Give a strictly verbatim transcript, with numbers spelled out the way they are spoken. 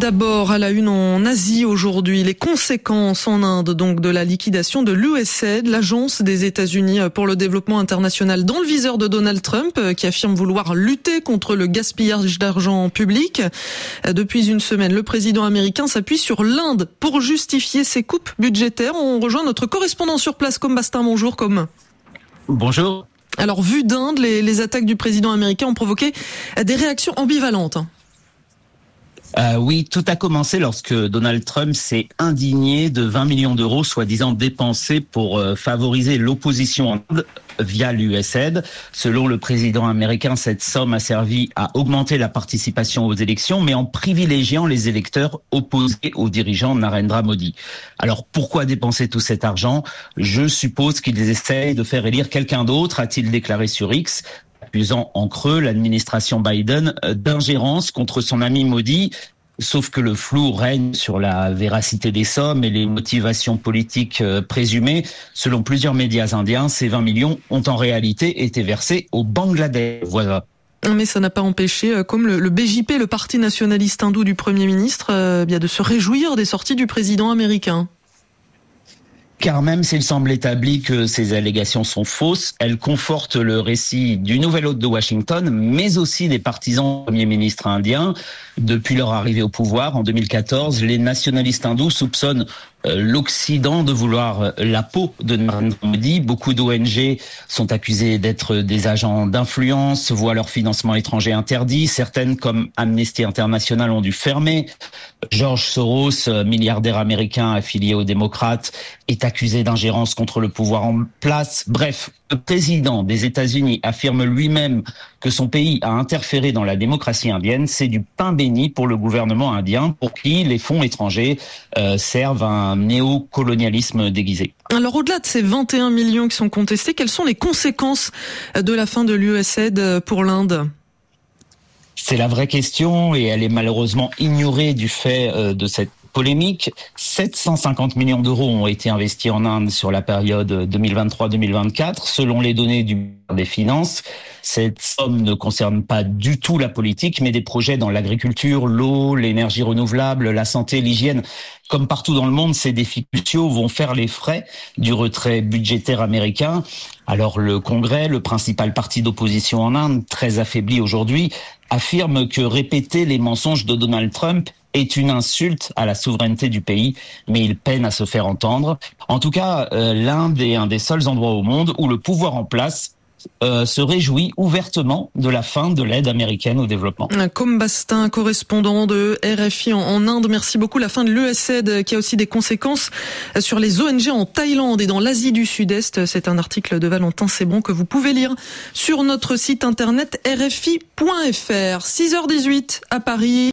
D'abord, à la une en Asie aujourd'hui, les conséquences en Inde donc de la liquidation de l'U S A I D, l'agence des États-Unis pour le développement international, dans le viseur de Donald Trump, qui affirme vouloir lutter contre le gaspillage d'argent public. Depuis une semaine, le président américain s'appuie sur l'Inde pour justifier ses coupes budgétaires. On rejoint notre correspondant sur place, Com Bastin. Bonjour, Com. Bonjour. Alors, vu d'Inde, les, les attaques du président américain ont provoqué des réactions ambivalentes. Euh, oui, tout a commencé lorsque Donald Trump s'est indigné de vingt millions d'euros soi-disant dépensés pour euh, favoriser l'opposition en Inde via l'U S A I D. Selon le président américain, cette somme a servi à augmenter la participation aux élections, mais en privilégiant les électeurs opposés au dirigeant Narendra Modi. Alors pourquoi dépenser tout cet argent ? Je suppose qu'ils essayent de faire élire quelqu'un d'autre, a-t-il déclaré sur X, accusant en creux l'administration Biden d'ingérence contre son ami Modi. Sauf que le flou règne sur la véracité des sommes et les motivations politiques présumées. Selon plusieurs médias indiens, ces vingt millions ont en réalité été versés au Bangladesh. Voilà. Mais ça n'a pas empêché, comme le, le B J P, le parti nationaliste hindou du Premier ministre, euh, bien de se réjouir des sorties du président américain. Car même s'il semble établi que ces allégations sont fausses, elles confortent le récit du nouvel hôte de Washington, mais aussi des partisans du Premier ministre indien. Depuis leur arrivée au pouvoir en deux mille quatorze, les nationalistes hindous soupçonnent l'Occident de vouloir la peau de Narendra Modi. Beaucoup d'O N G sont accusées d'être des agents d'influence, voient leur financement étranger interdit. Certaines, comme Amnesty International, ont dû fermer. George Soros, milliardaire américain affilié aux démocrates, est accusé d'ingérence contre le pouvoir en place. Bref, le président des États-Unis affirme lui-même que son pays a interféré dans la démocratie indienne. C'est du pain béni pour le gouvernement indien, pour qui les fonds étrangers euh, servent un néocolonialisme déguisé. Alors au-delà de ces vingt et un millions qui sont contestés, quelles sont les conséquences de la fin de l'U S A I D pour l'Inde ? C'est la vraie question et elle est malheureusement ignorée du fait euh, de cette polémique. sept cent cinquante millions d'euros ont été investis en Inde sur la période deux mille vingt-trois deux mille vingt-quatre. Selon les données du ministère des Finances, cette somme ne concerne pas du tout la politique, mais des projets dans l'agriculture, l'eau, l'énergie renouvelable, la santé, l'hygiène. Comme partout dans le monde, ces défis cruciaux vont faire les frais du retrait budgétaire américain. Alors le Congrès, le principal parti d'opposition en Inde, très affaibli aujourd'hui, affirme que répéter les mensonges de Donald Trump est une insulte à la souveraineté du pays, mais il peine à se faire entendre. En tout cas, euh, l'Inde est un des seuls endroits au monde où le pouvoir en place Euh, se réjouit ouvertement de la fin de l'aide américaine au développement. Com Bastin, correspondant de R F I en, en Inde, merci beaucoup. La fin de l'U S A I D qui a aussi des conséquences sur les O N G en Thaïlande et dans l'Asie du Sud-Est. C'est un article de Valentin Sebon que vous pouvez lire sur notre site internet R F I point F R. six heures dix-huit à Paris.